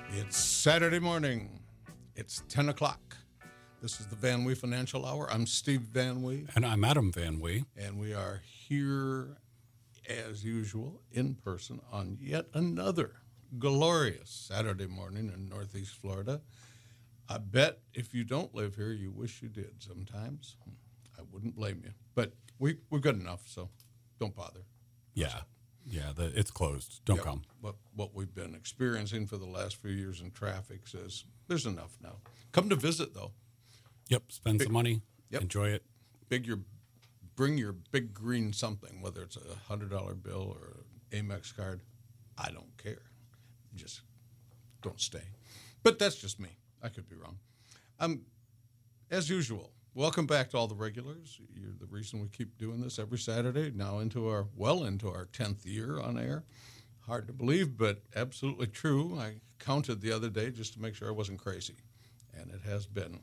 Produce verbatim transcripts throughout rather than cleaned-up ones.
It's Saturday morning. It's ten o'clock. This is the Van Wee Financial Hour. I'm Steve Van Wee. And I'm Adam Van Wee. And we are here, as usual, in person on yet another glorious Saturday morning in Northeast Florida. I bet if you don't live here, you wish you did sometimes. I wouldn't blame you. But we, we've got enough, so don't bother. Yeah. Yeah, the, it's closed. Don't Yep. come. What, what we've been experiencing for the last few years in traffic says there's enough now. Come to visit, though. Yep, spend Big- some money. Yep. Enjoy it. Big your, bring your big green something, whether it's a one hundred dollar bill or an Amex card. I don't care. Just don't stay. But that's just me. I could be wrong. Um, as usual, welcome back to all the regulars. You're the reason we keep doing this every Saturday, now into our, well into our tenth year on air. Hard to believe, but absolutely true. I counted the other day just to make sure I wasn't crazy, and it has been.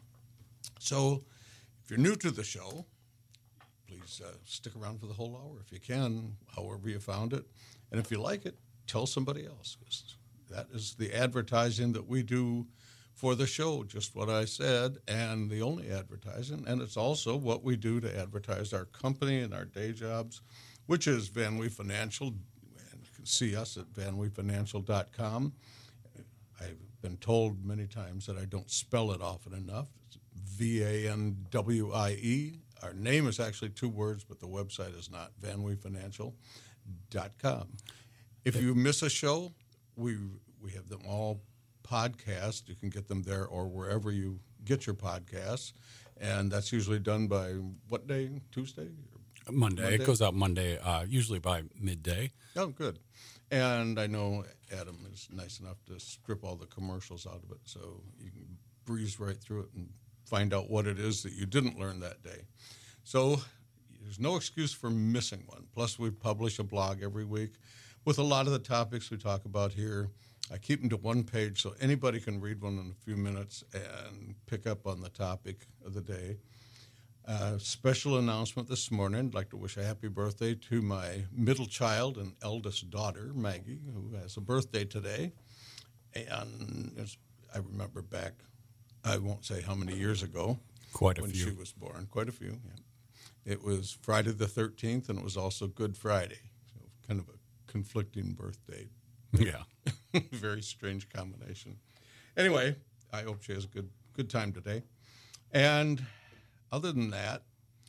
So if you're new to the show, please uh, stick around for the whole hour if you can, however you found it. And if you like it, tell somebody else, 'cause that is the advertising that we do for the show, just what I said, and the only advertising. And it's also what we do to advertise our company and our day jobs, which is Van Wee Financial. And you can see us at van wee financial dot com. I've been told many times that I don't spell it often enough. It's V A N W I E. Our name is actually two words, but the website is not, van wee financial dot com. If you miss a show, we we have them all podcast. You can get them there or wherever you get your podcasts. And that's usually done by what day? Tuesday? Monday. Monday? It goes out Monday, uh, usually by midday. Oh, good. And I know Adam is nice enough to strip all the commercials out of it so you can breeze right through it and find out what it is that you didn't learn that day. So there's no excuse for missing one. Plus, we publish a blog every week with a lot of the topics we talk about here. I keep them to one page so anybody can read one in a few minutes and pick up on the topic of the day. Uh, special announcement this morning. I'd like to wish a happy birthday to my middle child and eldest daughter, Maggie, who has a birthday today. And as I remember back, I won't say how many years ago, Quite a when few. she was born. Quite a few, yeah. It was Friday the thirteenth, and it was also Good Friday. So kind of a conflicting birthday. Yeah. Very strange combination. Anyway, I hope she has a good good time today. And other than that,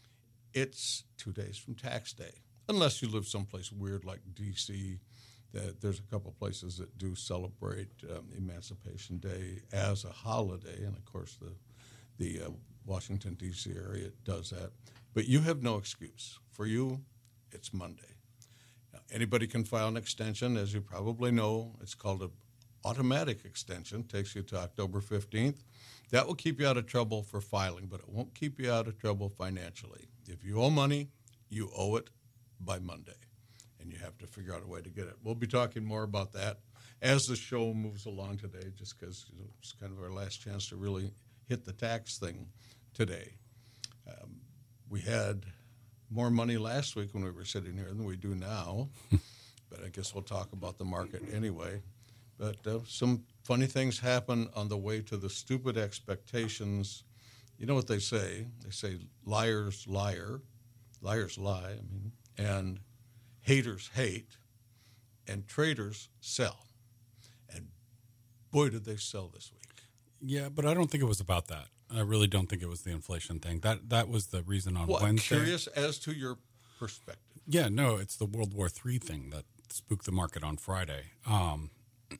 it's two days from tax day. Unless you live someplace weird like D C, that there's a couple places that do celebrate um, Emancipation Day as a holiday. And, of course, the, the uh, Washington, D C area does that. But you have no excuse. For you, it's Monday. Now, anybody can file an extension, as you probably know. It's called an automatic extension. Takes you to October fifteenth. That will keep you out of trouble for filing, but it won't keep you out of trouble financially. If you owe money, you owe it by Monday, and you have to figure out a way to get it. We'll be talking more about that as the show moves along today, just because you know, it's kind of our last chance to really hit the tax thing today. Um, we had more money last week when we were sitting here than we do now, but I guess we'll talk about the market anyway. But uh, some funny things happen on the way to the stupid expectations. You know what they say? They say liars liar, liars lie, I mean, and haters hate, and traders sell. And boy, did they sell this week. Yeah, but I don't think it was about that. I really don't think it was the inflation thing. That that was the reason on Well, I'm Wednesday. curious as to your perspective. Yeah, no, it's the World War Three thing that spooked the market on Friday. Um,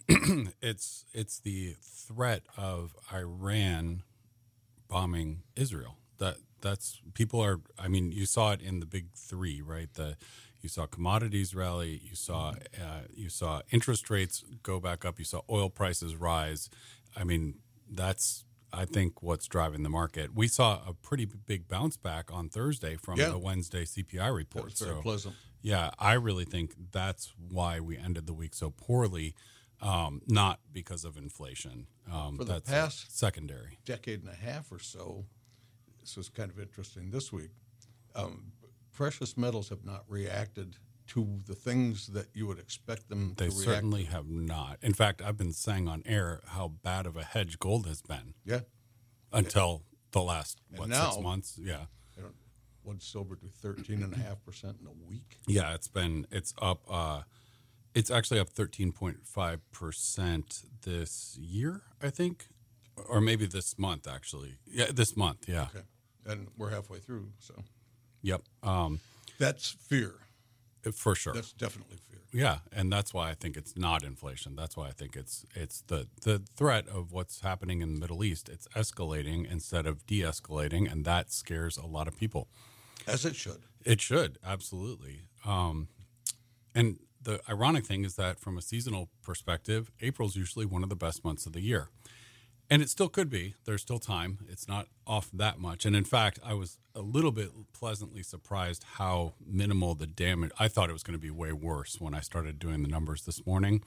it's it's the threat of Iran bombing Israel. That that's people are. I mean, you saw it in the big three, right? The you saw commodities rally. You saw uh, you saw interest rates go back up. You saw oil prices rise. I mean, that's I think what's driving the market. We saw a pretty big bounce back on Thursday from Yeah. the Wednesday C P I report. That was very so, pleasant. yeah, I really think that's why we ended the week so poorly, um, not because of inflation. Um, For the that's past- secondary. Decade and a half or so, this was kind of interesting this week. Um, precious metals have not reacted to the things that you would expect them They to react certainly to? have not. In fact, I've been saying on air how bad of a hedge gold has been Yeah. until the last, And what, now- six months? Yeah. I don't, what did silver do? thirteen point five percent in a week? Yeah, it's been, it's up, uh, it's actually up thirteen point five percent this year, I think, or maybe this month, actually. Yeah, this month, yeah. Okay. And we're halfway through, so. Yep, um, That's fear. for sure. That's definitely fear. Yeah, and that's why I think it's not inflation. That's why I think it's it's the the threat of what's happening in the Middle East. It's escalating instead of de-escalating, and that scares a lot of people. As it should. It should, absolutely. Um, and the ironic thing is that from a seasonal perspective, April's usually one of the best months of the year. And it still could be. There's still time. It's not off that much. And in fact, I was a little bit pleasantly surprised how minimal the damage. I thought it was going to be way worse when I started doing the numbers this morning.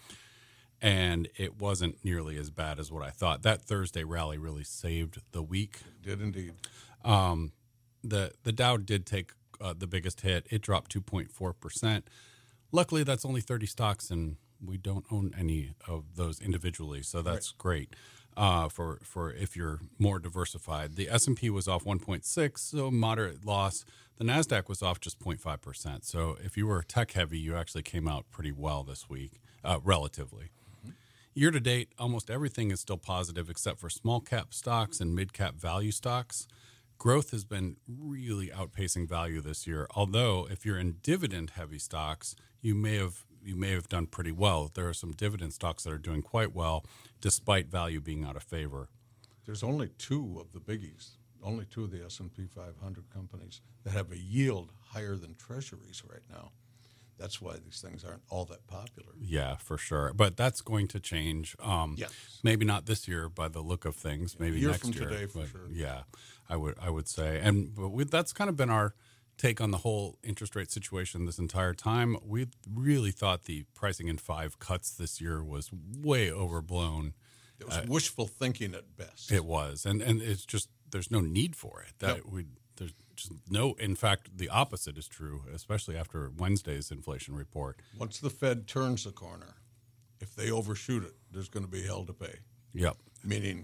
And it wasn't nearly as bad as what I thought. That Thursday rally really saved the week. Did indeed. Um, the the Dow did take uh, the biggest hit. It dropped two point four percent. Luckily, that's only thirty stocks, and we don't own any of those individually, so that's great uh, for for if you're more diversified. The S and P was off one point six, so moderate loss. The NASDAQ was off just zero point five percent. So if you were tech heavy, you actually came out pretty well this week, uh, relatively. Year to date, almost everything is still positive except for small cap stocks and mid cap value stocks. Growth has been really outpacing value this year. Although, if you're in dividend heavy stocks, you may have you may have done pretty well. There are some dividend stocks that are doing quite well, despite value being out of favor. There's only two of the biggies, only two of the S and P five hundred companies that have a yield higher than treasuries right now. That's why these things aren't all that popular. Yeah, for sure. But that's going to change. Um, Yes. Maybe not this year by the look of things. Maybe A year next from year. today, for but sure. Yeah, I would I would say. And but we, that's kind of been our take on the whole interest rate situation this entire time. We really thought the pricing in five cuts this year was way overblown. It was wishful thinking at best. It was, and and it's just there's no need for it. That Yep. we there's just no. In fact, the opposite is true, especially after Wednesday's inflation report. Once the Fed turns the corner, if they overshoot it, there's going to be hell to pay, Yep. meaning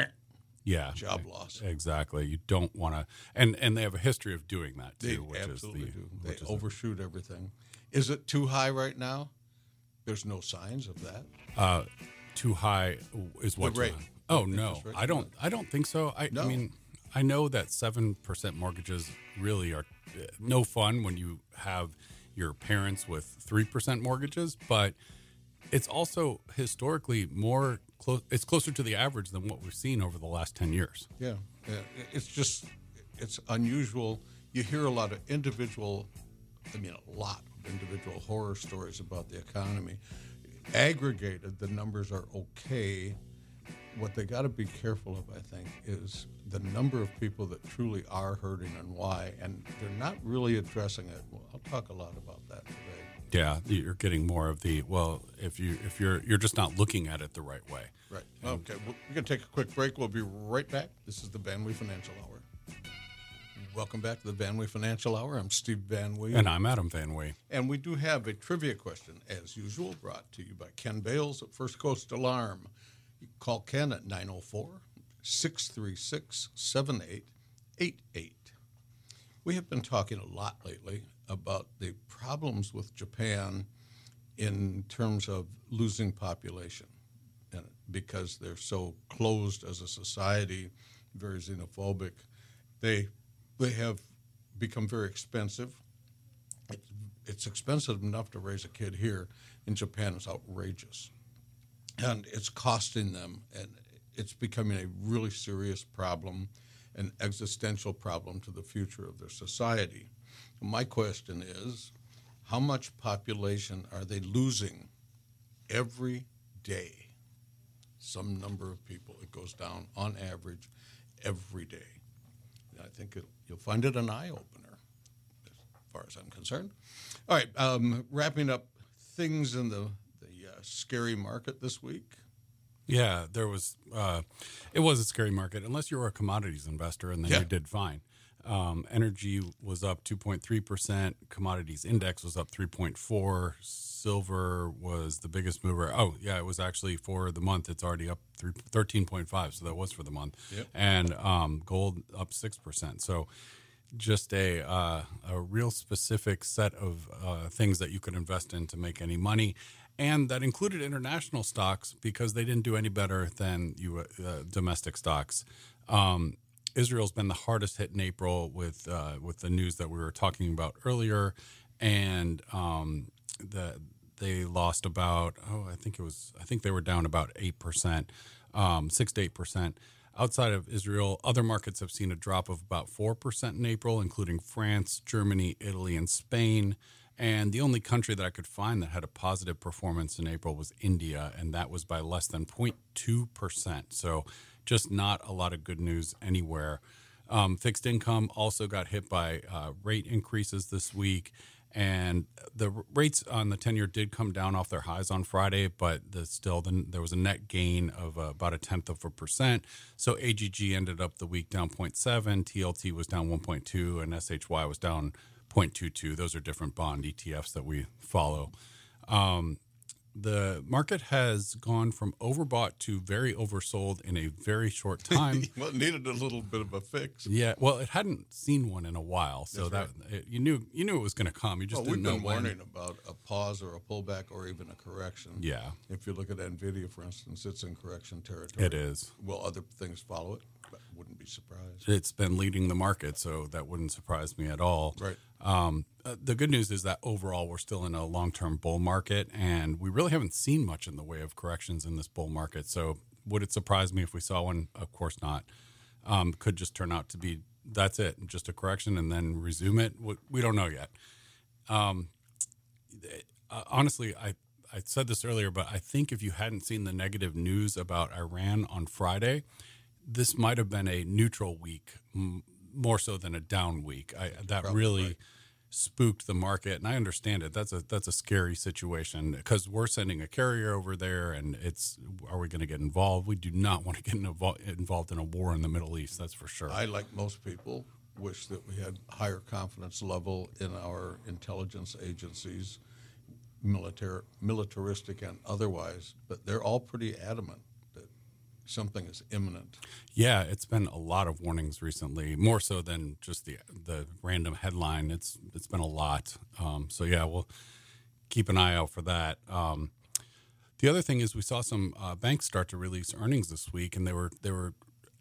Yeah. job loss. Exactly. You don't want to, and and they have a history of doing that They too, which absolutely is the do. They which is overshoot everything. Is it too high right now? There's no signs of that. uh, too high is what The rate. too high? Oh no, interest rate? I don't. I don't think so. I, I No. mean, I know that seven percent mortgages really are uh, no fun when you have your parents with three percent mortgages, but it's also historically more close. It's closer to the average than what we've seen over the last ten years. Yeah, yeah. It's just, it's unusual. You hear a lot of individual, I mean, a lot of individual horror stories about the economy. Aggregated, the numbers are okay. What they got to be careful of, I think, is the number of people that truly are hurting and why, and they're not really addressing it. Well, I'll talk a lot about that today. Yeah, you're getting more of the well. If you if you're you're just not looking at it the right way. Right. Okay. Well, we're going to take a quick break. We'll be right back. This is the Van Wee Financial Hour. Welcome back to the Van Wee Financial Hour. I'm Steve Van Wee. And I'm Adam Van Wee. And we do have a trivia question, as usual, brought to you by Ken Bales at First Coast Alarm. You can call Ken at nine oh four, six three six, seven eight eight eight. We have been talking a lot lately about the problems with Japan in terms of losing population, and because they're so closed as a society, very xenophobic. They they have become very expensive. It's, it's expensive enough to raise a kid here. In Japan, it's outrageous. And it's costing them, and it's becoming a really serious problem, an existential problem to the future of their society. My question is, how much population are they losing every day? Some number of people. It goes down on average every day. I think it, you'll find it an eye-opener, as far as I'm concerned. All right, um, wrapping up things in the, the uh, scary market this week. Yeah, there was. Uh, it was a scary market, unless you were a commodities investor, and then Yeah. you did fine. Um, energy was up two point three percent. Commodities index was up three point four. Silver was the biggest mover. Oh, yeah, it was actually for the month. It's already up thirteen point five. So that was for the month. Yep. And um, gold up six percent. So just a uh, a real specific set of uh, things that you could invest in to make any money. And that included international stocks because they didn't do any better than you uh, domestic stocks. Um, Israel's been the hardest hit in April with uh, with the news that we were talking about earlier, and um, the they lost about oh I think it was I think they were down about eight percent, um, six to eight percent. Outside of Israel, other markets have seen a drop of about four percent in April, including France, Germany, Italy, and Spain. And the only country that I could find that had a positive performance in April was India, and that was by less than zero point two percent. So just not a lot of good news anywhere. Um, fixed income also got hit by uh, rate increases this week, and the rates on the ten-year did come down off their highs on Friday, but the, still the, there was a net gain of uh, about a tenth of a percent. So A G G ended up the week down zero point seven, T L T was down one point two, and S H Y was down zero point two two. Those are different bond E T Fs that we follow. Um, the market has gone from overbought to very oversold in a very short time. Well, it needed a little bit of a fix. Yeah, well, it hadn't seen one in a while, so That's that right. it, you knew you knew it was going to come. You just Well, didn't we've know been when. warning about a pause or a pullback or even a correction. Yeah, If you look at NVIDIA, for instance, it's in correction territory. it is. Will other things follow it? But wouldn't be surprised. It's been leading the market, so that wouldn't surprise me at all. Right. Um, uh, the good news is that overall we're still in a long-term bull market, and we really haven't seen much in the way of corrections in this bull market. So would it surprise me if we saw one? Of course not. Um, could just turn out to be that's it, just a correction, and then resume it. We, we don't know yet. Um, uh, honestly, I I said this earlier, but I think if you hadn't seen the negative news about Iran on Friday, this might have been a neutral week, m- more so than a down week. I, that Probably really right. spooked the market, and I understand it. That's a that's a scary situation because we're sending a carrier over there, and it's are we going to get involved? We do not want to get involved involved in a war in the Middle East. That's for sure. I, like most people, wish that we had higher confidence level in our intelligence agencies, military, militaristic and otherwise, but they're all pretty adamant that something is imminent. Yeah, it's been a lot of warnings recently, more so than just the the random headline. It's it's been a lot. Um, so yeah, we'll keep an eye out for that. Um, the other thing is we saw some uh, banks start to release earnings this week, and they were they were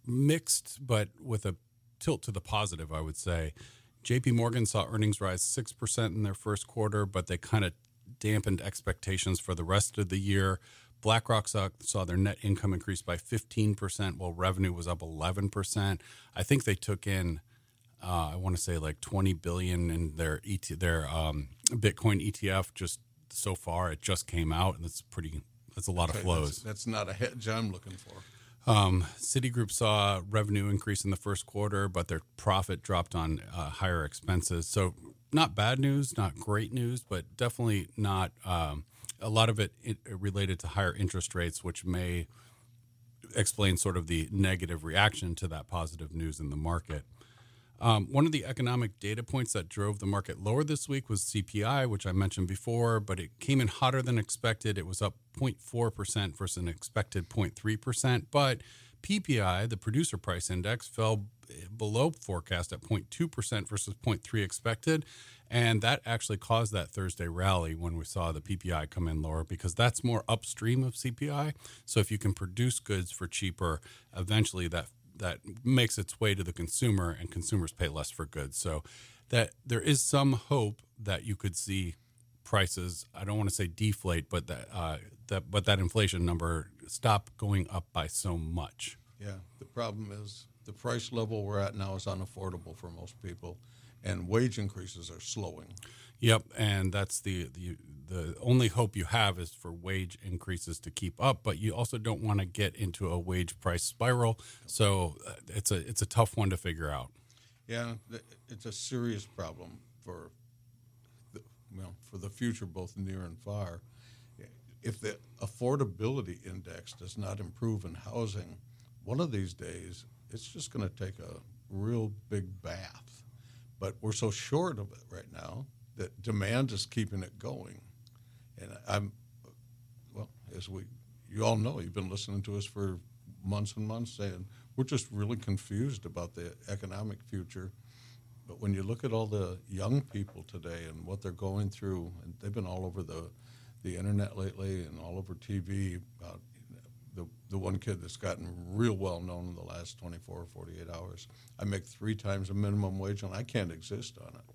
mixed, but with a tilt to the positive, I would say. J P Morgan saw earnings rise six percent in their first quarter, but they kind of dampened expectations for the rest of the year. BlackRock saw, saw their net income increase by fifteen percent, while revenue was up eleven percent. I think they took in, uh, I want to say like twenty billion dollars in their E T, their um, Bitcoin E T F just so far. It just came out, and that's pretty. That's a lot of Okay, flows. That's, that's not a hedge I'm looking for. Um, Citigroup saw revenue increase in the first quarter, but their profit dropped on uh, higher expenses. So not bad news, not great news, but definitely not um, a lot of it, it related to higher interest rates, which may explain sort of the negative reaction to that positive news in the market. Um, one of the economic data points that drove the market lower this week was C P I, which I mentioned before, but it came in hotter than expected. It was up zero point four percent versus an expected zero point three percent. But P P I, the producer price index, fell below forecast at zero point two percent versus zero point three expected. And that actually caused that Thursday rally when we saw the P P I come in lower, because that's more upstream of C P I. So if you can produce goods for cheaper, eventually that that makes its way to the consumer, and consumers pay less for goods. So that there is some hope that you could see prices, I don't want to say deflate, but that uh, that but that inflation number stop going up by so much. Yeah, the problem is the price level we're at now is unaffordable for most people, and wage increases are slowing. Yep, and that's the, the the only hope you have is for wage increases to keep up, but you also don't want to get into a wage price spiral. So uh, it's a it's a tough one to figure out. Yeah, th- it's a serious problem for the, well, for the future, both near and far. If the affordability index does not improve in housing, one of these days it's just going to take a real big bath. But we're so short of it right now that demand is keeping it going. And I'm, well, as we, you all know, you've been listening to us for months and months saying we're just really confused about the economic future. But when you look at all the young people today and what they're going through, and they've been all over the, the internet lately and all over T V about the the one kid that's gotten real well known in the last twenty-four or forty-eight hours. I make three times a minimum wage and I can't exist on it.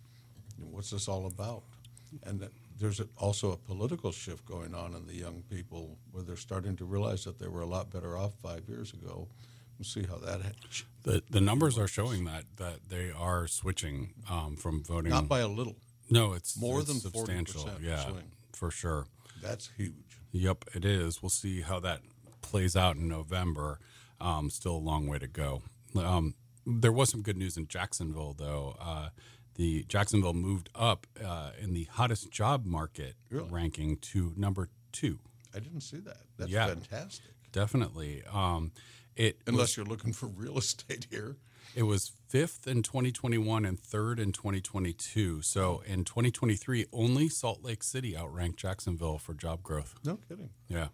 And what's this all about? And that there's a, also a political shift going on in the young people where they're starting to realize that they were a lot better off five years ago. We'll see how that happens. The the numbers are showing that that they are switching um, from voting. Not by a little. No, it's more it's than substantial. forty percent Yeah, swing. for sure. That's huge. Yep, it is. We'll see how that plays out in November. Um, still a long way to go. Um, there was some good news in Jacksonville, though. Uh, the Jacksonville moved up uh, in the hottest job market Really? ranking to number two. I didn't see that. That's Yeah. fantastic. Definitely. Um, it Unless was, you're looking for real estate here. it was fifth in twenty twenty-one and third in twenty twenty-two. So in twenty twenty-three, only Salt Lake City outranked Jacksonville for job growth. No kidding. Yeah,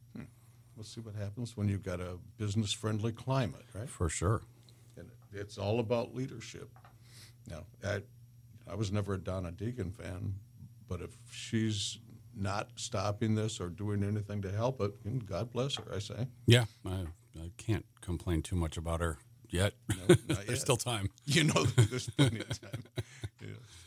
We'll see what happens when you've got a business-friendly climate, right? for sure. And it's all about leadership. Now, I, I was never a Donna Deegan fan, but if she's not stopping this or doing anything to help it, God bless her, I say. Yeah, I, I can't complain too much about her yet. No, not There's yet. still time. You know, there's plenty of time. Yeah,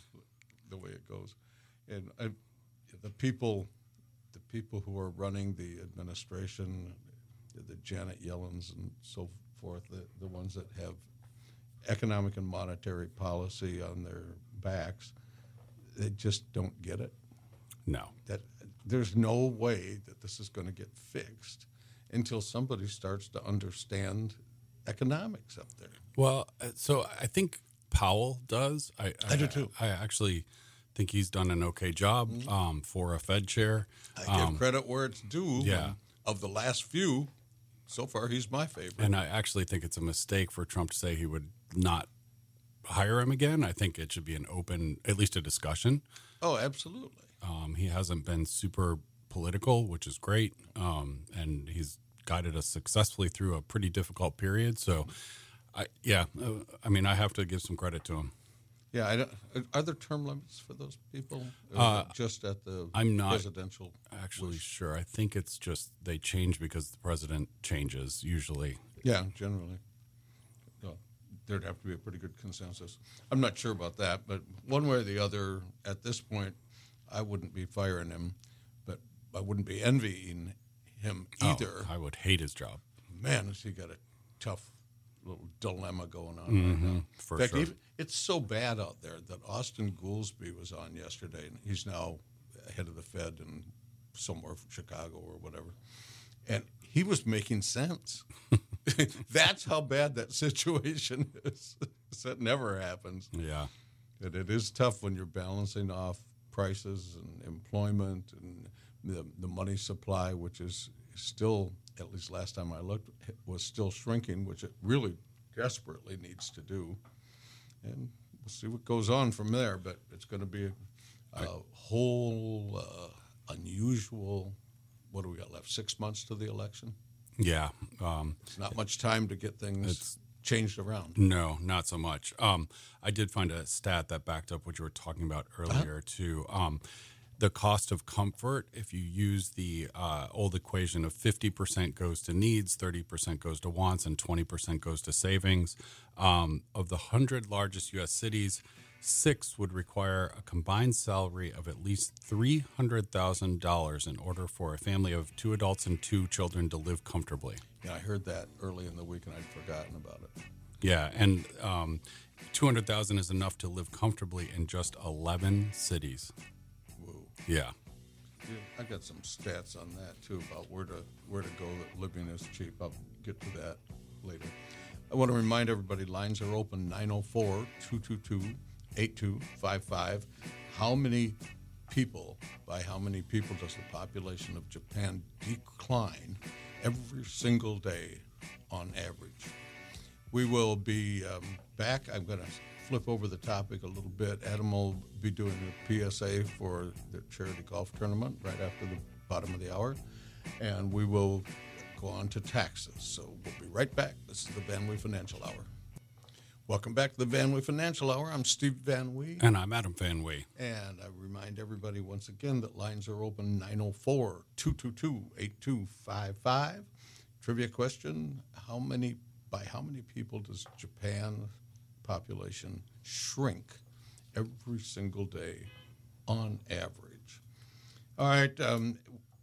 the way it goes. And I, the people, the people who are running the administration, the Janet Yellens and so forth, the, the ones that have economic and monetary policy on their backs, they just don't get it. No. That there's no way that this is going to get fixed until somebody starts to understand economics up there. Well, uh, so I think Powell does. I, I, I do too. I actually think he's done an okay job um, for a Fed chair. I give credit where it's due. yeah. and Of the last few, so far he's my favorite. And I actually think it's a mistake for Trump to say he would not hire him again. I think it should be an open, at least a discussion. Oh, absolutely. Um, he hasn't been super political, which is great. Um, and he's guided us successfully through a pretty difficult period. So, I, yeah, uh, I mean, I have to give some credit to him. Yeah, I don't, are there term limits for those people? Or Uh, is it just at the I'm not presidential? Actually, sure. I think it's just they change because the president changes usually. Yeah, generally. Well, there'd have to be a pretty good consensus. I'm not sure about that, but one way or the other, at this point, I wouldn't be firing him, but I wouldn't be envying him either. Oh, I would hate his job. Man, has he got a tough little dilemma going on right now. for In fact, sure. even, it's so bad out there that Austin Goolsbee was on yesterday, and he's now head of the Fed in somewhere from Chicago or whatever. And he was making sense. That's how bad that situation is. That never happens. Yeah. And it is tough when you're balancing off prices and employment and the, the money supply, which is still, at least last time I looked, was still shrinking, which it really desperately needs to do. And we'll see what goes on from there, but it's going to be a, a whole uh, unusual, what do we got left, six months to the election? Yeah. Um, It's not much time to get things It's- changed around. no, not so much. Um, I did find a stat that backed up what you were talking about earlier, too. Um, the cost of comfort, if you use the uh, old equation of fifty percent goes to needs, thirty percent goes to wants, and twenty percent goes to savings, um, of the one hundred largest U S cities, six would require a combined salary of at least three hundred thousand dollars in order for a family of two adults and two children to live comfortably. Yeah, I heard that early in the week and I'd forgotten about it. Yeah, and um, two hundred thousand dollars is enough to live comfortably in just eleven cities. Whoa. Yeah. Yeah, I got some stats on that too about where to where to go that living is cheap. I'll get to that later. I want to remind everybody lines are open nine oh four, two two two, eight two five five. How many people, by how many people does the population of Japan decline every single day on average? we will be um, back. I'm going to flip over the topic a little bit. Adam will be doing a P S A for the charity golf tournament right after the bottom of the hour, and we will go on to taxes. So we'll be right back. This is the Van Wee Financial Hour. Welcome back to the Van Wee Financial Hour. I'm Steve Van Wee. And I'm Adam Van Wee. And I remind everybody once again that lines are open nine oh four, two two two, eight two five five. Trivia question, how many, by how many people does Japan's population shrink every single day on average? All right, um,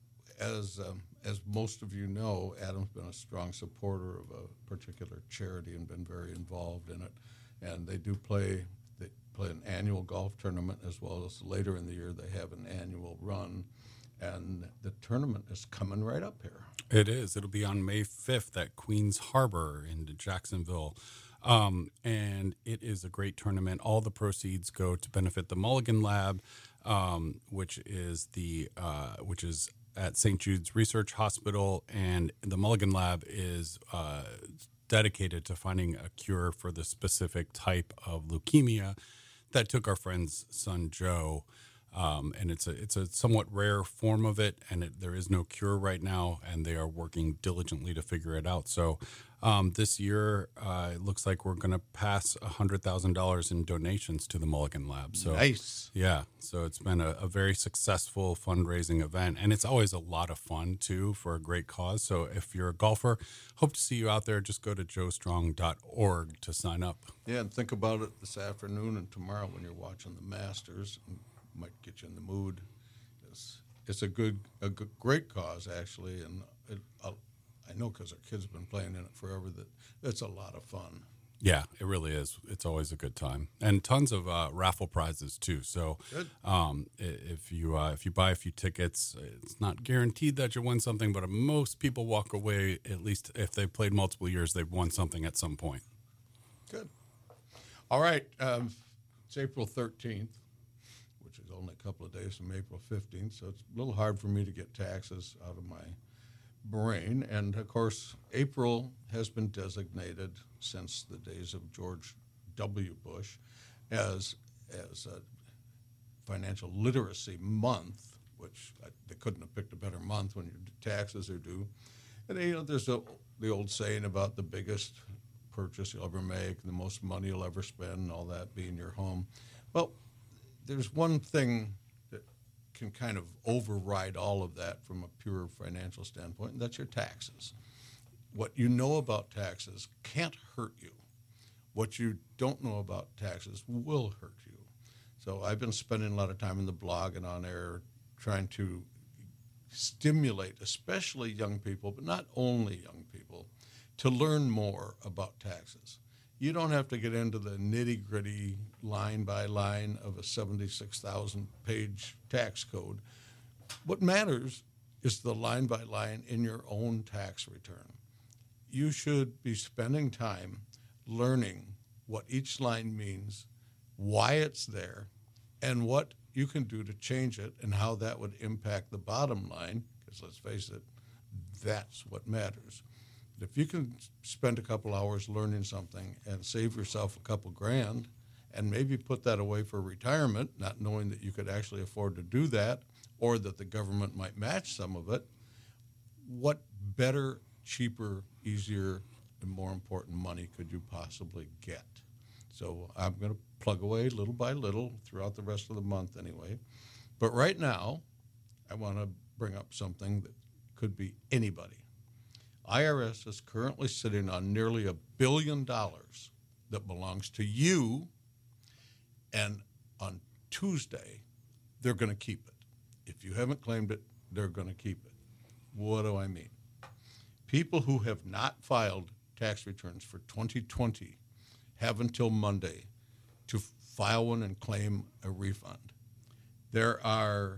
as um, as most of you know, Adam's been a strong supporter of a particular charity and been very involved in it. And they do play they play an annual golf tournament, as well as later in the year they have an annual run. And the tournament is coming right up here. It is. It'll be on May fifth at Queens Harbor in Jacksonville. Um, and it is a great tournament. All the proceeds go to benefit the Mulligan Lab, um, which is the uh, which is at Saint Jude's Research Hospital, and the Mulligan Lab is uh, dedicated to finding a cure for the specific type of leukemia that took our friend's son Joe. Um, and it's a it's a somewhat rare form of it, and it, there is no cure right now, and they are working diligently to figure it out. So um, this year, uh, it looks like we're going to pass one hundred thousand dollars in donations to the Mulligan Lab. So nice. Yeah, so it's been a, a very successful fundraising event, and it's always a lot of fun, too, for a great cause. So if you're a golfer, hope to see you out there. Just go to joe strong dot org to sign up. Yeah, and think about it this afternoon and tomorrow when you're watching the Masters. Might get you in the mood. It's, it's a good, a good, great cause actually, and it, I'll, I know because our kids have been playing in it forever that it's a lot of fun. Yeah, it really is. It's always a good time, and tons of uh, raffle prizes too. So, um, if you uh, if you buy a few tickets, it's not guaranteed that you win something, but most people walk away, at least if they've played multiple years, they've won something at some point. Good. All right, um, it's April thirteenth. Which is only a couple of days from April fifteenth, so it's a little hard for me to get taxes out of my brain. And, of course, April has been designated since the days of George W. Bush as as a financial literacy month, which I, they couldn't have picked a better month when your taxes are due. And, you know, there's a, the old saying about the biggest purchase you'll ever make, the most money you'll ever spend, and all that being your home. Well, there's one thing that can kind of override all of that from a pure financial standpoint, and that's your taxes. What you know about taxes can't hurt you. What you don't know about taxes will hurt you. So I've been spending a lot of time in the blog and on air trying to stimulate, especially young people, but not only young people, to learn more about taxes. You don't have to get into the nitty-gritty line by line of a seventy-six thousand page tax code. What matters is the line by line in your own tax return. You should be spending time learning what each line means, why it's there, and what you can do to change it and how that would impact the bottom line, because let's face it, that's what matters. If you can spend a couple hours learning something and save yourself a couple grand and maybe put that away for retirement, not knowing that you could actually afford to do that or that the government might match some of it, what better, cheaper, easier, and more important money could you possibly get? So I'm going to plug away little by little throughout the rest of the month anyway. But right now, I want to bring up something that could be anybody. I R S is currently sitting on nearly a billion dollars that belongs to you, and on Tuesday, they're going to keep it. If you haven't claimed it, they're going to keep it. What do I mean? People who have not filed tax returns for twenty twenty have until Monday to file one and claim a refund. There are,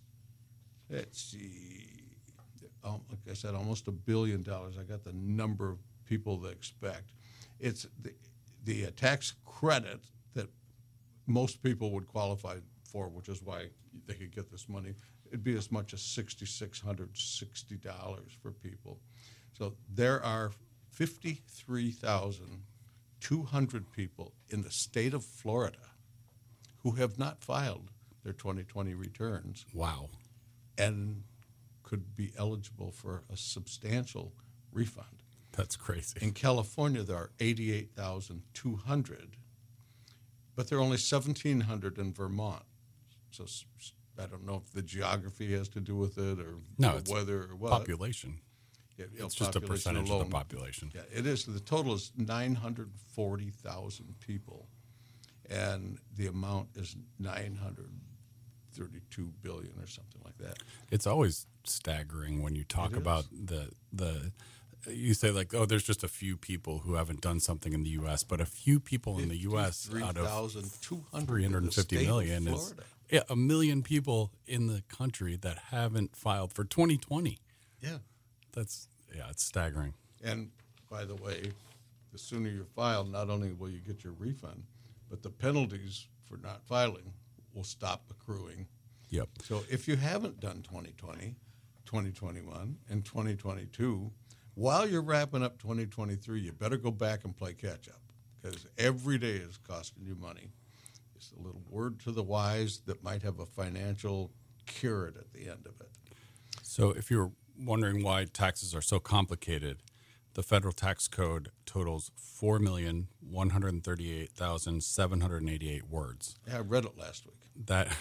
let's see, Um, like I said, almost a billion dollars. I got the number of people that expect. It's the, the uh, tax credit that most people would qualify for, which is why they could get this money. It'd be as much as six thousand six hundred sixty dollars for people. So there are fifty-three thousand two hundred people in the state of Florida who have not filed their twenty twenty returns Wow. and could be eligible for a substantial refund. That's crazy. In California, there are eighty-eight thousand two hundred, but there are only seventeen hundred in Vermont. So I don't know if the geography has to do with it or No, the it's weather or what. Population. Yeah, you know, It's just a population percentage alone. of the population. Yeah, it is. The total is nine hundred forty thousand people, and the amount is nine hundred thirty-two billion or something like that. It's always staggering when you talk It about the the. You say like, oh, there's just a few people who haven't done something in the U S, but a few people in the U S out of three hundred fifty million is yeah, a million people in the country that haven't filed for twenty twenty. Yeah. That's, yeah, it's staggering. And by the way, the sooner you file, not only will you get your refund, but the penalties for not filing will stop accruing. Yep. So if you haven't done twenty twenty, twenty twenty-one, and twenty twenty-two, while you're wrapping up twenty twenty-three, you better go back and play catch up because every day is costing you money. It's a little word to the wise that might have a financial carrot at the end of it. So if you're wondering why taxes are so complicated, the federal tax code totals four million one hundred thirty-eight thousand seven hundred eighty-eight words. Yeah, I read it last week. That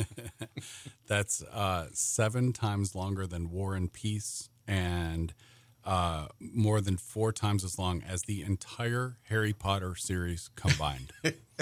that's uh, seven times longer than War and Peace, and uh, more than four times as long as the entire Harry Potter series combined.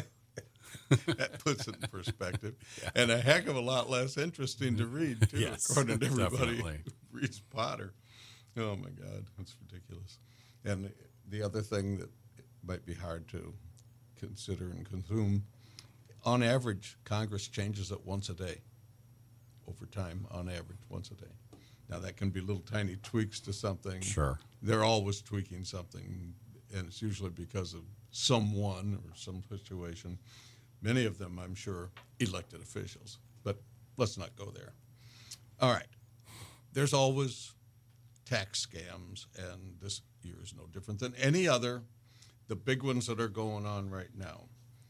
That puts it in perspective, yeah. And a heck of a lot less interesting to read too, yes, according to everybody definitely. who reads Potter. Oh my God, that's ridiculous. And the other thing that might be hard to consider and consume, on average, Congress changes it once a day. Over time, on average, once a day. Now that can be little tiny tweaks to something. Sure. They're always tweaking something, and it's usually because of someone or some situation. Many of them, I'm sure, elected officials. But let's not go there. All right. There's always tax scams, and this year is no different than any other. The big ones that are going on right now.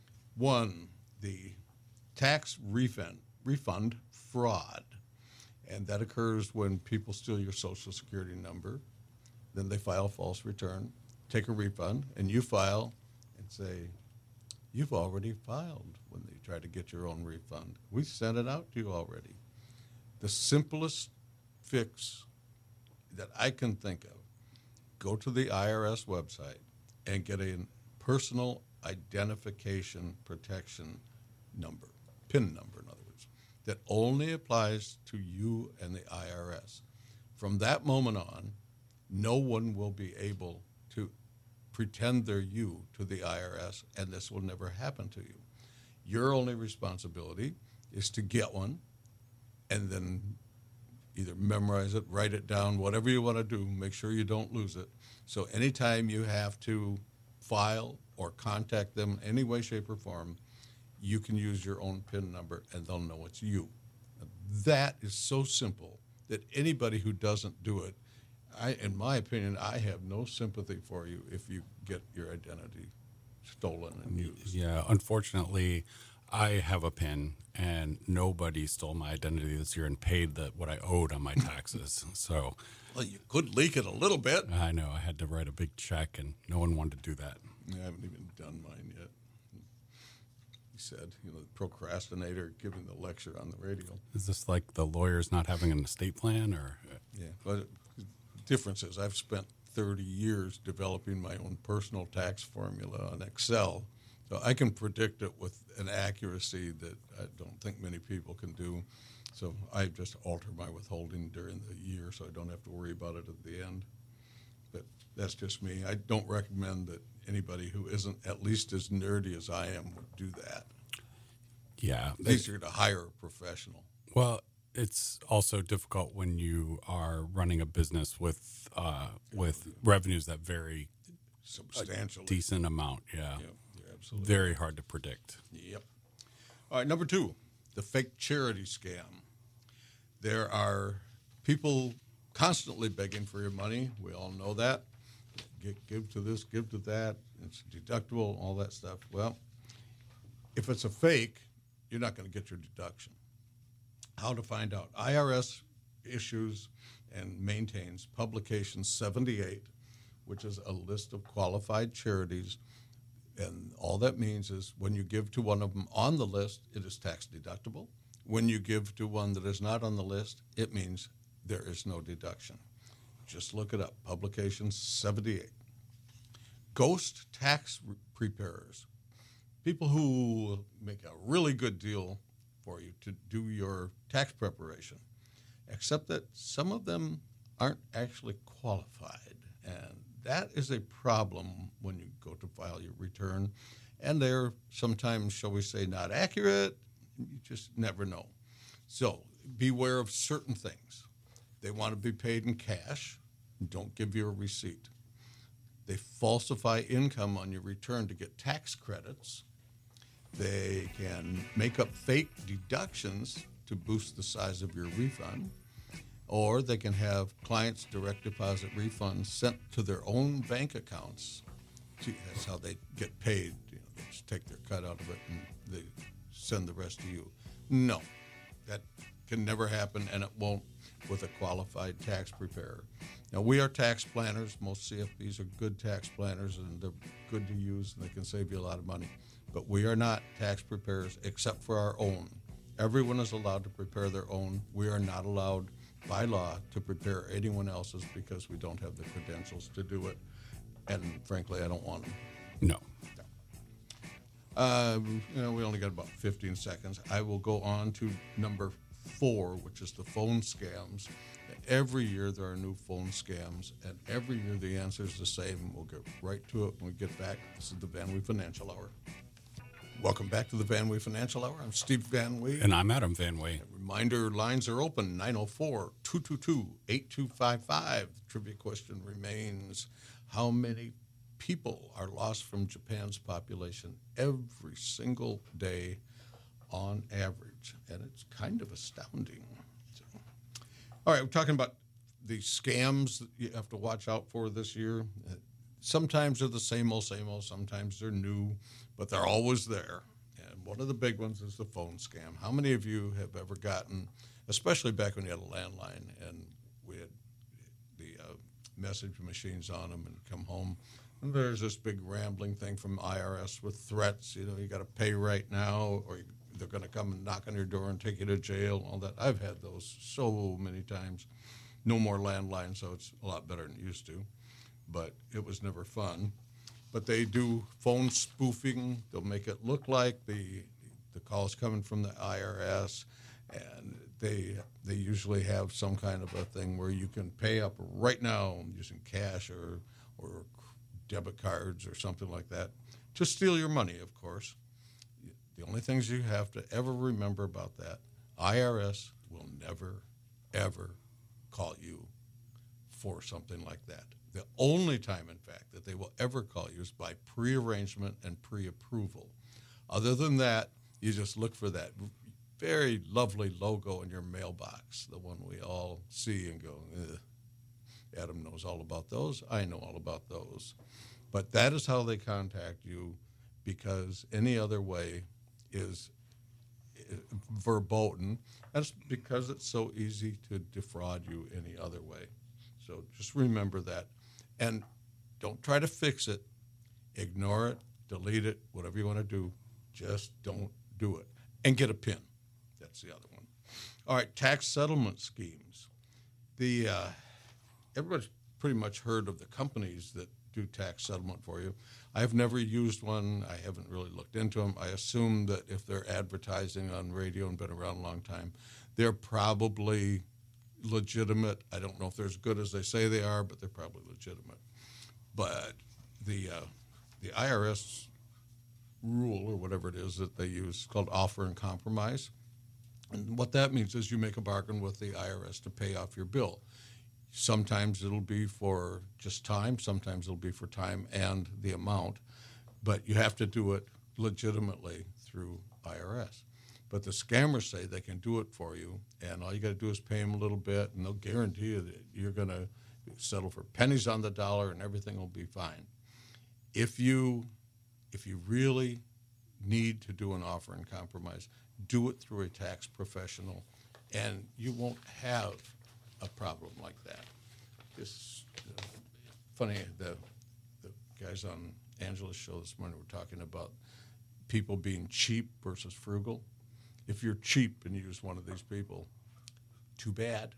One, the tax refund, refund fraud. And that occurs when people steal your Social Security number. Then they file a false return, take a refund, and you file and say, you've already filed when they try to get your own refund. We sent it out to you already. The simplest fix that I can think of, go to the I R S website and get a personal identification protection number, PIN number, in other words, that only applies to you and the I R S. From that moment on, no one will be able to pretend they're you to the I R S, and this will never happen to you. Your only responsibility is to get one and then either memorize it, write it down, whatever you want to do, make sure you don't lose it. So anytime you have to file or contact them in any way, shape, or form, you can use your own PIN number and they'll know it's you. That is so simple that anybody who doesn't do it, I, in my opinion, I have no sympathy for you if you get your identity stolen and used. Yeah, unfortunately, I have a PIN, and nobody stole my identity this year and paid the, what I owed on my taxes. So, well, you could leak it a little bit. I know. I had to write a big check, and no one wanted to do that. I haven't even done mine yet. He said, you know, the procrastinator giving the lecture on the radio. Is this like the lawyers not having an estate plan, or? Yeah, but the difference is I've spent thirty years developing my own personal tax formula on Excel, so I can predict it with an accuracy that I don't think many people can do. So I just alter my withholding during the year so I don't have to worry about it at the end. But that's just me. I don't recommend that anybody who isn't at least as nerdy as I am would do that. Yeah. It's easier to hire a professional. Well, it's also difficult when you are running a business with uh, with revenues that vary substantially, a decent amount. Yeah, yeah, yeah, absolutely. Very hard to predict. Yep. All right, number two, the fake charity scam. There are people constantly begging for your money. We all know that. give, give to this, give to that, it's deductible, all that stuff. Well, if it's a fake, you're not going to get your deduction. How to find out? I R S issues and maintains Publication seventy-eight, which is a list of qualified charities. And all that means is when you give to one of them on the list, it is tax deductible. When you give to one that is not on the list, it means there is no deduction. Just look it up, Publication seventy-eight. Ghost tax re- preparers, people who make a really good deal for you to do your tax preparation, except that some of them aren't actually qualified. And that is a problem when you go to file your return. And they're sometimes, shall we say, not accurate. You just never know. So beware of certain things. They want to be paid in cash. Don't give you a receipt. They falsify income on your return to get tax credits. They can make up fake deductions to boost the size of your refund. Or they can have clients' direct deposit refunds sent to their own bank accounts. That's how they get paid. You know, they just take their cut out of it and they send the rest to you. No, that can never happen, and it won't with a qualified tax preparer. Now, we are tax planners. Most C F Ps are good tax planners, and they're good to use, and they can save you a lot of money. But we are not tax preparers except for our own. Everyone is allowed to prepare their own. We are not allowed by law to prepare anyone else's because we don't have the credentials to do it. And frankly, I don't want them. No. no. Uh, you know, we only got about fifteen seconds. I will go on to number four, which is the phone scams. Every year there are new phone scams, and every year the answer is the same. We'll get right to it when we get back. This is the Van Wee Financial Hour. Welcome back to the Van Wee Financial Hour. I'm Steve Van Wee. And I'm Adam Van Wee. Reminder, lines are open, nine oh four, two two two, eight two five five. The trivia question remains, how many people are lost from Japan's population every single day on average? And it's kind of astounding. So, all right, we're talking about the scams that you have to watch out for this year. Sometimes they're the same old, same old. Sometimes they're new, but they're always there. And one of the big ones is the phone scam. How many of you have ever gotten, especially back when you had a landline and we had the uh, message machines on them and come home, and there's this big rambling thing from I R S with threats, you know, you got to pay right now, or they're going to come and knock on your door and take you to jail, all that. I've had those so many times. No more landline, so it's a lot better than it used to, but it was never fun. But they do phone spoofing. They'll make it look like the the call is coming from the I R S, and they they usually have some kind of a thing where you can pay up right now using cash or or debit cards or something like that to steal your money, of course. The only things you have to ever remember about that, I R S will never, ever call you for something like that. The only time, in fact, that they will ever call you is by pre-arrangement and pre-approval. Other than that, you just look for that very lovely logo in your mailbox, the one we all see and go, ugh. Adam knows all about those. I know all about those. But that is how they contact you, because any other way is verboten. That's because it's so easy to defraud you any other way. So just remember that. And don't try to fix it. Ignore it, delete it, whatever you want to do. Just don't do it. And get a PIN. That's the other one. All right, tax settlement schemes. The uh, everybody's pretty much heard of the companies that do tax settlement for you. I've never used one. I haven't really looked into them. I assume that if they're advertising on radio and been around a long time, they're probably legitimate. I don't know if they're as good as they say they are, but they're probably legitimate. But the uh, the I R S rule, or whatever it is that they use, is called offer and compromise. And what that means is you make a bargain with the I R S to pay off your bill. Sometimes it'll be for just time. Sometimes it'll be for time and the amount. But you have to do it legitimately through I R S. But the scammers say they can do it for you, and all you got to do is pay them a little bit, and they'll guarantee you that you're going to settle for pennies on the dollar, and everything will be fine. If you, if you really need to do an offer in compromise, do it through a tax professional, and you won't have a problem like that. It's uh, funny, the, the guys on Angela's show this morning were talking about people being cheap versus frugal. If you're cheap and you use one of these people, too bad.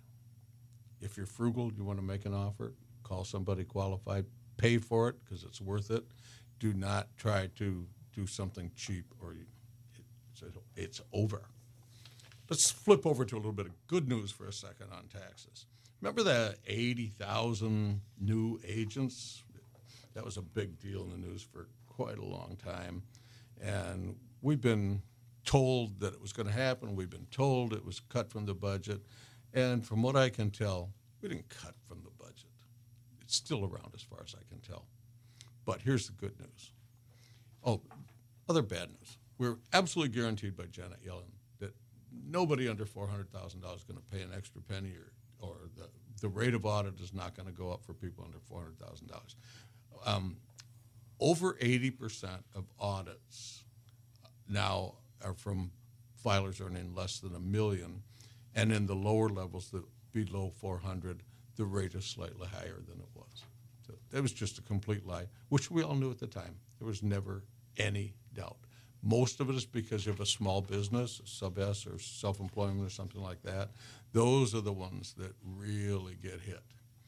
If you're frugal, you want to make an offer, call somebody qualified, pay for it because it's worth it. Do not try to do something cheap or you, it's, it's over. Let's flip over to a little bit of good news for a second on taxes. Remember the eighty thousand new agents? That was a big deal in the news for quite a long time. And we've been told that it was going to happen. We've been told it was cut from the budget. And from what I can tell, we didn't cut from the budget. It's still around as far as I can tell. But here's the good news. Oh, other bad news. We're absolutely guaranteed by Janet Yellen that nobody under four hundred thousand dollars is going to pay an extra penny, or, or the, the rate of audit is not going to go up for people under four hundred thousand dollars. Um, over eighty percent of audits now are from filers earning less than a million, and in the lower levels, the below four hundred, the rate is slightly higher than it was. So that was just a complete lie, which we all knew at the time. There was never any doubt. Most of it is because you have a small business, a sub-S or self-employment or something like that. Those are the ones that really get hit.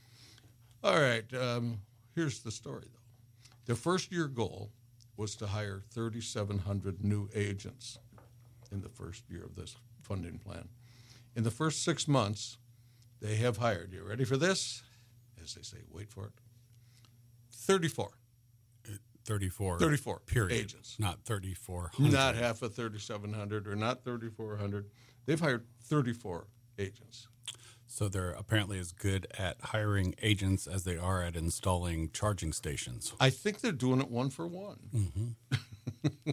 All right, um, here's the story, though. The first-year goal was to hire thirty-seven hundred new agents in the first year of this funding plan. In the first six months, they have hired, you ready for this? As they say, wait for it, thirty-four. thirty-four. thirty-four. Period. Agents. Not thirty-four hundred. Not half of thirty-seven hundred or not thirty-four hundred. They've hired thirty-four agents. So they're apparently as good at hiring agents as they are at installing charging stations. I think they're doing it one for one. Mm-hmm.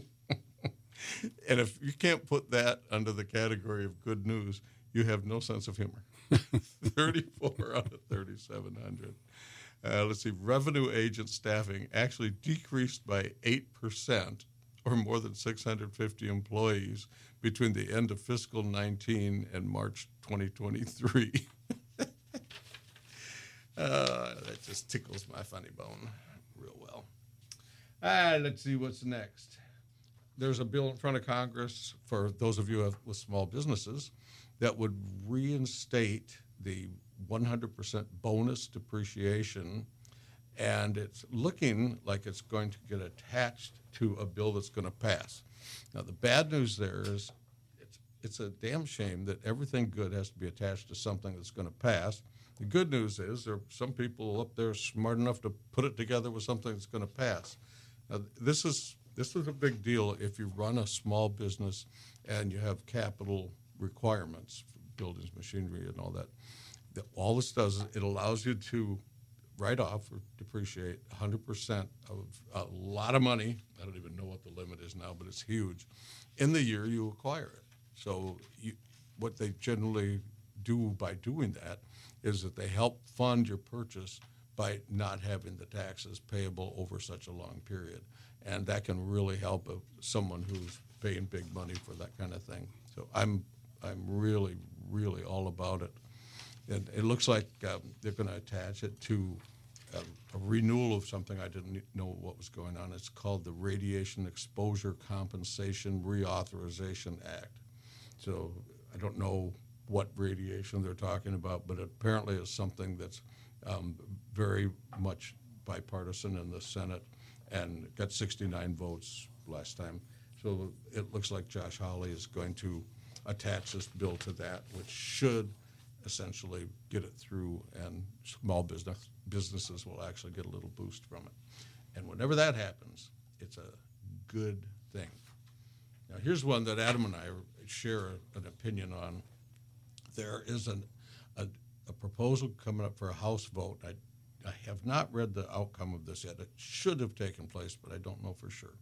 And if you can't put that under the category of good news, you have no sense of humor. thirty-four out of thirty-seven hundred. Uh, let's see, revenue agent staffing actually decreased by eight percent, or more than six hundred fifty employees, between the end of fiscal nineteen and March twenty twenty-three. uh, that just tickles my funny bone real well. Ah, let's see what's next. There's a bill in front of Congress, for those of you with small businesses, that would reinstate the one hundred percent bonus depreciation, and it's looking like it's going to get attached to a bill that's going to pass. Now, the bad news there is it's, it's a damn shame that everything good has to be attached to something that's going to pass. The good news is there are some people up there smart enough to put it together with something that's going to pass. Now, this is this is a big deal if you run a small business and you have capital requirements, buildings, machinery, and all that. That all this does is it allows you to write off or depreciate one hundred percent of a lot of money. I don't even know what the limit is now, but it's huge, in the year you acquire it. So you, what they generally do by doing that is that they help fund your purchase by not having the taxes payable over such a long period. And that can really help a, someone who's paying big money for that kind of thing. So I'm I'm really, really all about it. And it looks like um, they're going to attach it to um, a renewal of something I didn't know what was going on. It's called the Radiation Exposure Compensation Reauthorization Act. So I don't know what radiation they're talking about, but apparently it's something that's um, very much bipartisan in the Senate and got sixty-nine votes last time. So it looks like Josh Hawley is going to attach this bill to that, which should essentially get it through, and small business businesses will actually get a little boost from it. And whenever that happens, it's a good thing. Now, here's one that Adam and I share an opinion on. There is an, a, a proposal coming up for a House vote. I, I have not read the outcome of this yet. It should have taken place, but I don't know for sure.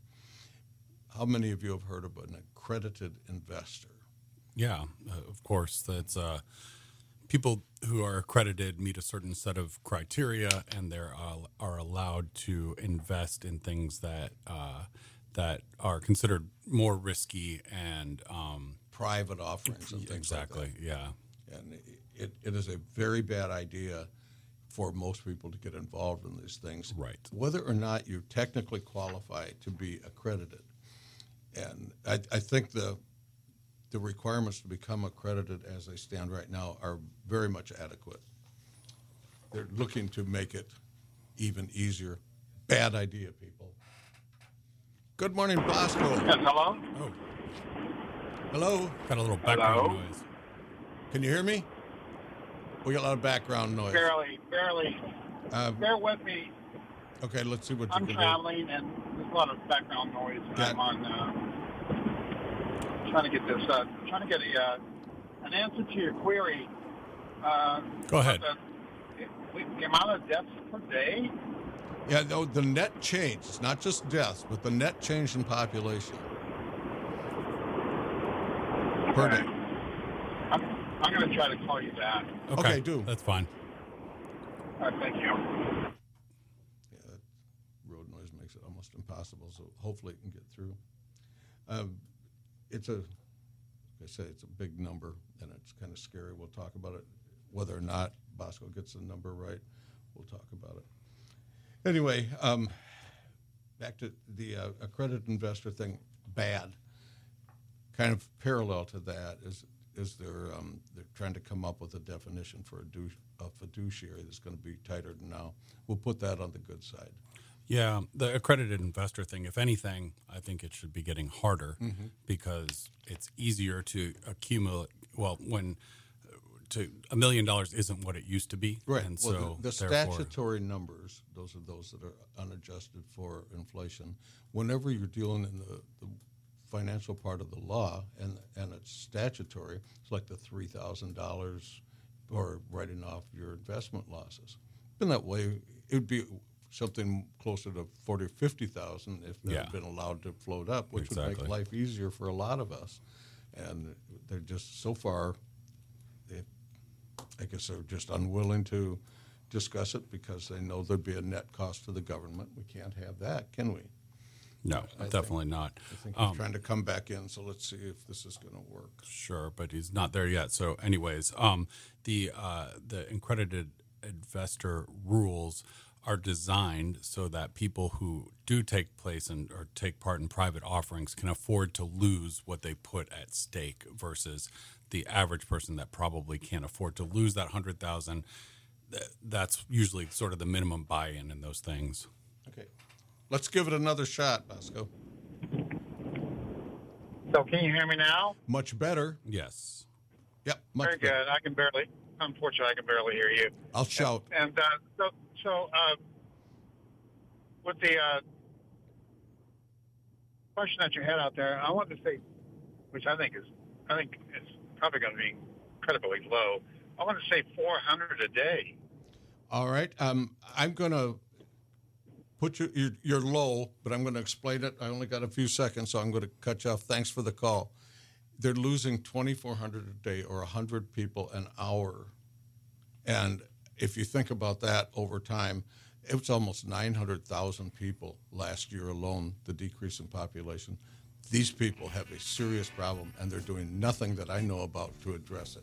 How many of you have heard of an accredited investor? Yeah, uh, of course. That's uh, people who are accredited meet a certain set of criteria, and they're uh, are allowed to invest in things that uh, that are considered more risky and um, Private offerings and things exactly, like that. yeah, And it, it is a very bad idea for most people to get involved in these things, right. whether or not you technically qualify to be accredited. And I, I think the the requirements to become accredited as they stand right now are very much adequate. They're looking to make it even easier. Bad idea, people. Good morning, Bosco. Yes, hello? Oh, Hello? got a little background Hello? noise. Can you hear me? We got a lot of background noise. Barely, barely. Uh, Bear with me. okay, let's see what you I'm can traveling, and there's a lot of background noise. And Yeah. I'm on uh, trying to get this, uh, trying to get a uh, an answer to your query. Uh, Go ahead. The, the amount of deaths per day. do. Yeah, no, the net change. It's not just deaths, but the net change in population per Okay. day. I'm, I'm going to try to call you back. Okay, Okay, do. that's fine. All right, thank you. Yeah, that road noise makes it almost impossible, so hopefully it can get through. Um, it's a, like I say, it's a big number, and it's kind of scary. We'll talk about it. Whether or not Bosco gets the number right, we'll talk about it. Anyway, um, back to the uh, accredited investor thing, bad. Kind of parallel to that is is they're um, they're trying to come up with a definition for a, du- a fiduciary that's going to be tighter than now. We'll put that on the good side. Yeah, the accredited investor thing, if anything, I think it should be getting harder Mm-hmm. because it's easier to accumulate. Well, when to a million dollars isn't what it used to be, Right. And well, so the, the therefore- statutory numbers, those are those that are unadjusted for inflation. Whenever you're dealing in the, the financial part of the law and and it's statutory, it's like the three thousand dollars or writing off your investment losses. Been that way. It would be something closer to forty or fifty thousand if that Yeah. had been allowed to float up, which would Exactly. make life easier for a lot of us. And they're just so far. They, I guess they're just unwilling to discuss it because they know there'd be a net cost to the government. We can't have that, can we? no, I definitely not. I think he's Um, trying to come back in, so let's see if this is going to work. Sure, but he's not there yet. So, anyways, um, the uh, the accredited investor rules are designed so that people who do take place in or take part in private offerings can afford to lose what they put at stake versus the average person that probably can't afford to lose that hundred thousand. That's usually sort of the minimum buy-in in those things. Okay. Let's give it another shot, Bosco. So can you hear me now? Much better. Yes. Yep, much Very better. good. I can barely, unfortunately, I can barely hear you. I'll shout. And uh, so, so uh, with the uh, question that you had out there, I wanted to say, which I think is, I think it's probably going to be incredibly low. I want to say four hundred a day. All right. Um, I'm going to put you, you're, you're low, but I'm going to explain it. I only got a few seconds, so I'm going to cut you off. Thanks for the call. They're losing twenty-four hundred a day or one hundred people an hour. And if you think about that over time, it was almost nine hundred thousand people last year alone, the decrease in population. These people have a serious problem, and they're doing nothing that I know about to address it.